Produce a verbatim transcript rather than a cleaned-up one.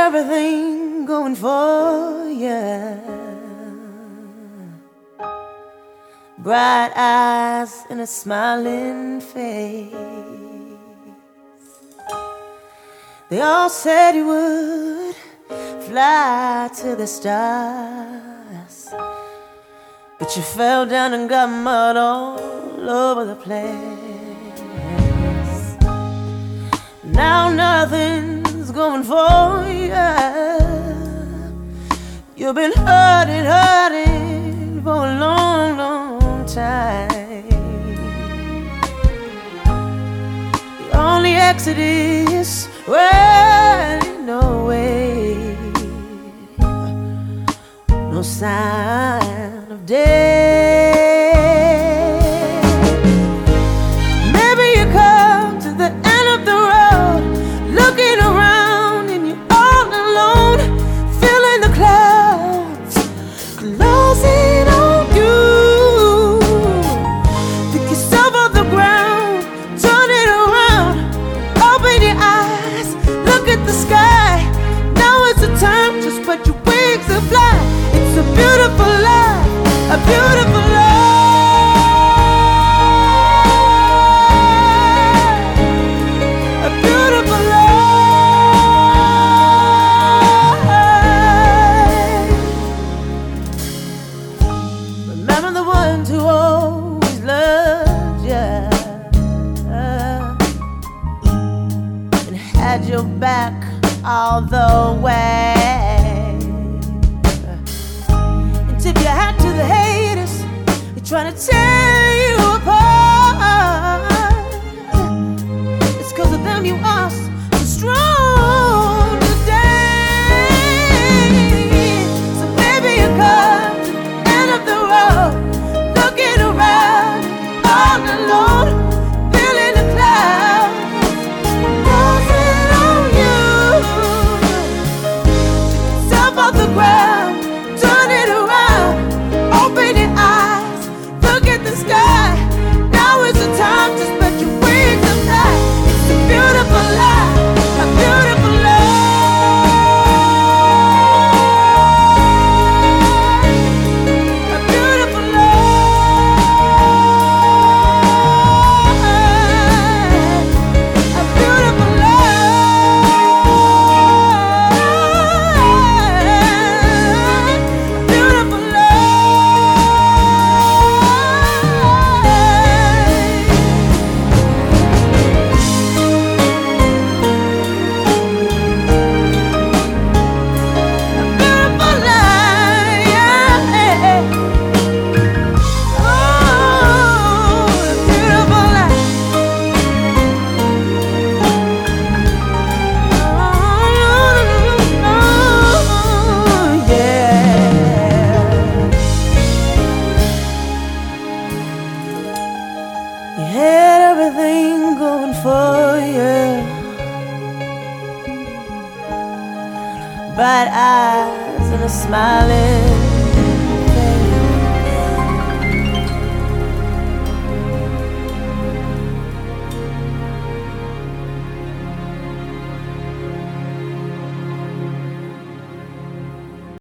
everything going for you. Bright eyes and a smiling face. They all said you would fly to the stars, but you fell down and got mud all over the place. Now nothing's going for you. You've been hurting, hurting for a long, long time. The only exit is running away. No sign of death. Maybe you come to the end of the road, looking around and you're all alone, feeling the clouds closing on you. Pick yourself off the ground, turn it around, open your eyes, look at the sky. Now is the time to spread your wings and fly. It's a beautiful life, a beautiful life, a beautiful life. Remember the ones who always loved you and had your back all the way. Tip your hat to the haters, they're trying to tear you apart. It's cause of them you are so strong today. So maybe you come to the end of the road, looking around, all alone, feeling the clouds closing on you. Pick yourself off the ground, turn it around, open your eyes, look at the sky. Now is the time to spread your wings and fly. It's a beautiful life, a beautiful life, a beautiful life, a beautiful life, a beautiful You had everything going for you. Bright eyes and a smiling